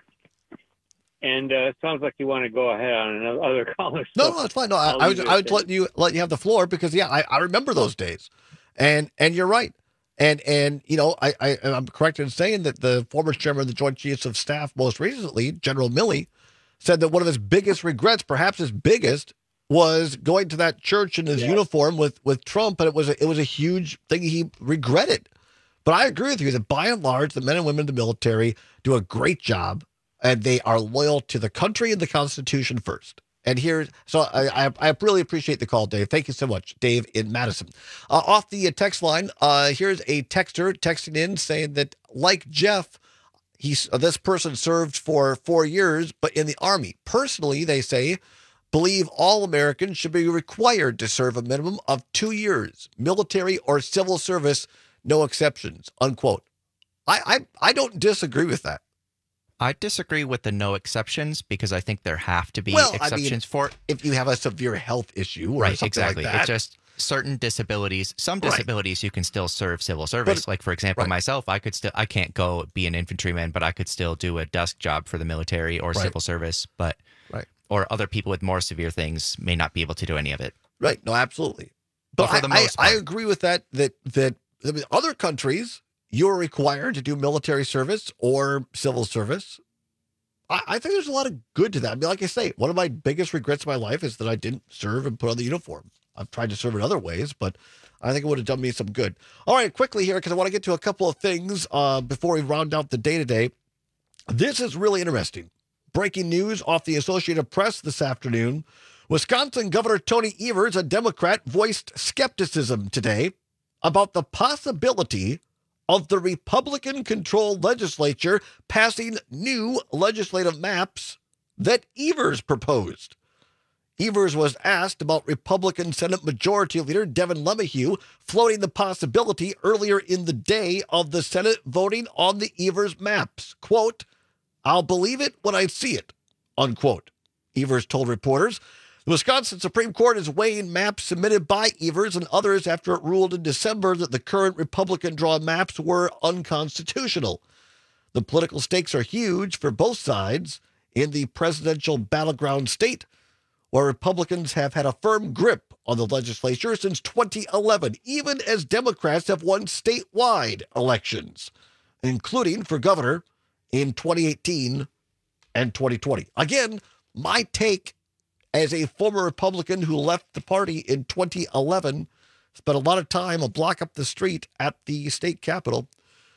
And uh, it sounds like you want to go ahead on another caller. No, no, that's fine. No, I, I was I was letting you let you have the floor because yeah, I, I remember those days, and and you're right, and and you know I, I I'm correct in saying that the former chairman of the Joint Chiefs of Staff, most recently General Milley, said that one of his biggest regrets, perhaps his biggest, was going to that church in his yeah. uniform with, with Trump, and it was a, it was a huge thing he regretted. But I agree with you that by and large, the men and women in the military do a great job, and they are loyal to the country and the Constitution first. And here, so I, I, I really appreciate the call, Dave. Thank you so much, Dave in Madison. Uh, off the text line, uh, here's a texter texting in saying that, like Jeff, He's, uh, this person served for four years, but in the Army. Personally, they say, believe all Americans should be required to serve a minimum of two years, military or civil service, no exceptions, unquote. I, I, I don't disagree with that. I disagree with the no exceptions because I think there have to be well, exceptions I mean, for if you have a severe health issue or right, something exactly. like that. It's just certain disabilities. Some Right. disabilities you can still serve civil service. But- like for example, right. myself, I could still I can't go be an infantryman, but I could still do a desk job for the military or Right. civil service. But Right. or other people with more severe things may not be able to do any of it. Right. No, absolutely. But But for I, the I, most I part. agree with that, that, that I mean, other countries, you're required to do military service or civil service. I, I think there's a lot of good to that. I mean, like I say, one of my biggest regrets in my life is that I didn't serve and put on the uniform. I've tried to serve in other ways, but I think it would have done me some good. All right, quickly here, because I want to get to a couple of things uh, before we round out the day today. This is really interesting. Breaking news off the Associated Press this afternoon. Wisconsin Governor Tony Evers, a Democrat, voiced skepticism today about the possibility of the Republican-controlled legislature passing new legislative maps that Evers proposed. Evers was asked about Republican Senate Majority Leader Devin LeMahieu floating the possibility earlier in the day of the Senate voting on the Evers maps. Quote, "I'll believe it when I see it," unquote. Evers told reporters. The Wisconsin Supreme Court is weighing maps submitted by Evers and others after it ruled in December that the current Republican-drawn maps were unconstitutional. The political stakes are huge for both sides in the presidential battleground state, where Republicans have had a firm grip on the legislature since twenty eleven, even as Democrats have won statewide elections, including for governor in twenty eighteen and twenty twenty. Again, my take as a former Republican who left the party in twenty eleven, spent a lot of time a block up the street at the state capitol.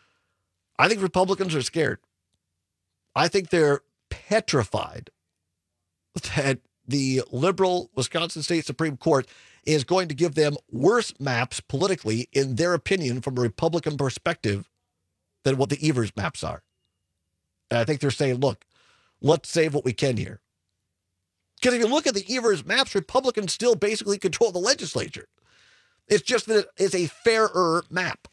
I think Republicans are scared. I think they're petrified that the liberal Wisconsin State Supreme Court is going to give them worse maps politically, in their opinion, from a Republican perspective, than what the Evers maps are. And I think they're saying, look, let's save what we can here. Because if you look at the Evers maps, Republicans still basically control the legislature. It's just that it's a fairer map.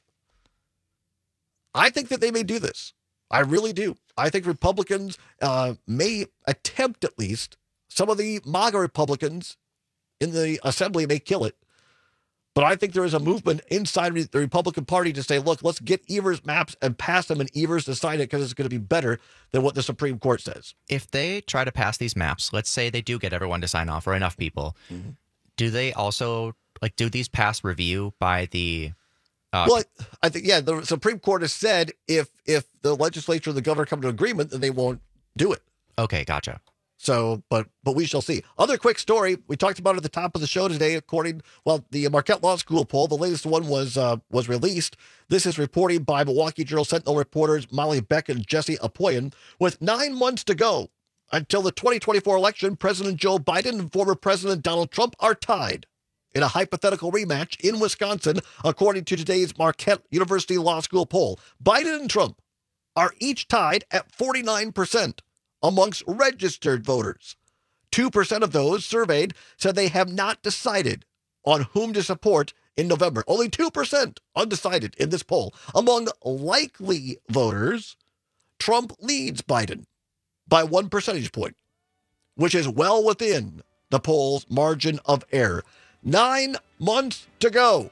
I think that they may do this. I really do. I think Republicans uh, may attempt, at least, some of the MAGA Republicans in the assembly may kill it. But I think there is a movement inside the Republican Party to say, look, let's get Evers maps and pass them, and Evers to sign it because it's going to be better than what the Supreme Court says. If they try to pass these maps, let's say they do get everyone to sign off or enough people, mm-hmm. do they also, like, do these pass review by the... Uh, well, I think, yeah, the Supreme Court has said if if the legislature and the governor come to an agreement, then they won't do it. Okay, gotcha. So, but but we shall see. Other quick story we talked about at the top of the show today. According, well, the Marquette Law School poll, the latest one was uh, was released. This is reported by Milwaukee Journal Sentinel reporters Molly Beck and Jesse Apoyan. With nine months to go until the twenty twenty-four election, President Joe Biden and former President Donald Trump are tied in a hypothetical rematch in Wisconsin, according to today's Marquette University Law School poll. Biden and Trump are each tied at forty-nine percent. Amongst registered voters. two percent of those surveyed said they have not decided on whom to support in November. Only two percent undecided in this poll. Among likely voters, Trump leads Biden by one percentage point, which is well within the poll's margin of error. Nine months to go,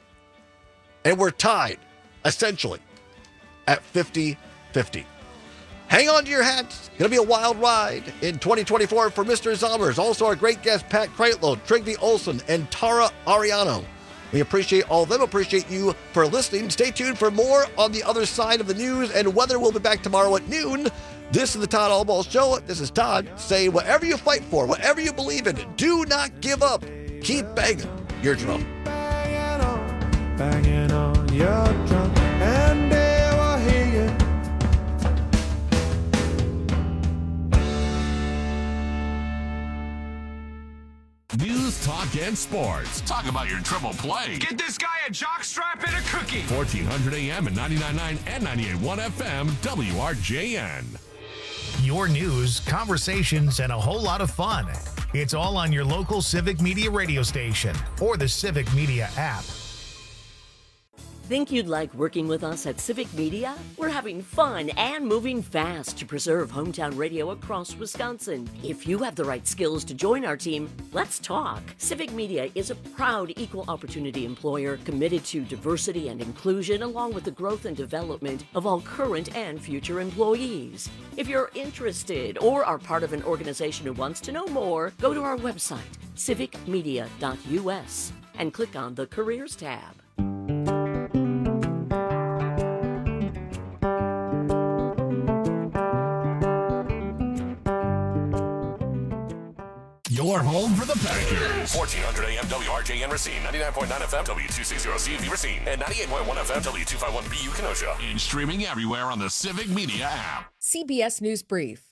and we're tied, essentially, at fifty fifty. Hang on to your hats. Going to be a wild ride in twenty twenty-four for Mister Zommers. Also, our great guests, Pat Kreitlow, Trygve Olson, and Tara Ariano. We appreciate all of them. Appreciate you for listening. Stay tuned for more on the other side of the news and weather. We'll be back tomorrow at noon. This is the Todd Allball Show. This is Todd. Say whatever you fight for, whatever you believe in, do not give up. Keep banging your drum. Banging on, banging on your drum, and they will hear you. News, talk, and sports. Talk about your triple play. Get this guy a jockstrap and a cookie. fourteen hundred A M and ninety-nine point nine and ninety-eight point one F M, W R J N. Your news, conversations, and a whole lot of fun. It's all on your local Civic Media radio station or the Civic Media app. Think you'd like working with us at Civic Media? We're having fun and moving fast to preserve hometown radio across Wisconsin. If you have the right skills to join our team, let's talk. Civic Media is a proud equal opportunity employer committed to diversity and inclusion, along with the growth and development of all current and future employees. If you're interested or are part of an organization who wants to know more, go to our website, civic media dot u s, and click on the Careers tab. Your home for the Packers. fourteen hundred A M W R J N Racine, ninety-nine point nine F M W two sixty C V Racine, and ninety-eight point one F M W two fifty-one B U Kenosha. And streaming everywhere on the Civic Media app. C B S News Brief.